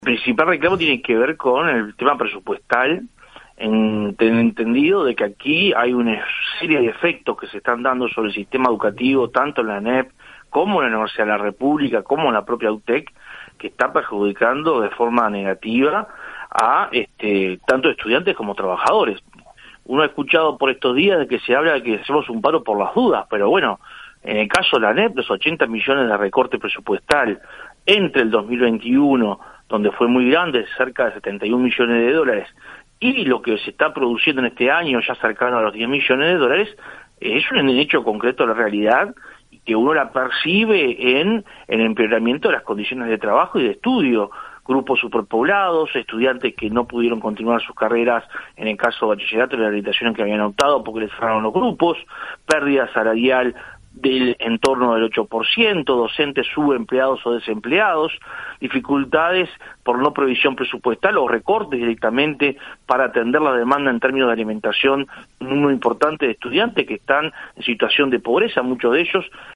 El principal reclamo tiene que ver con el tema presupuestal, entendido de que aquí hay una serie de efectos que se están dando sobre el sistema educativo, tanto en la ANEP como en la Universidad de la República, como en la propia UTEC, que está perjudicando de forma negativa a tanto estudiantes como trabajadores. Uno ha escuchado por estos días de que se habla de que hacemos un paro por las dudas, pero bueno, en el caso de la ANEP, los 80 millones de recorte presupuestal entre el 2021, donde fue muy grande, cerca de 71 millones de dólares, y lo que se está produciendo en este año, ya cercano a los 10 millones de dólares, es un hecho concreto de la realidad, y que uno la percibe en el empeoramiento de las condiciones de trabajo y de estudio. Grupos superpoblados, estudiantes que no pudieron continuar sus carreras en el caso de bachillerato y la habilitación que habían optado porque les cerraron los grupos, pérdida salarial del entorno del 8%, docentes subempleados o desempleados, dificultades por no previsión presupuestal o recortes directamente para atender la demanda en términos de alimentación, un número importante de estudiantes que están en situación de pobreza, muchos de ellos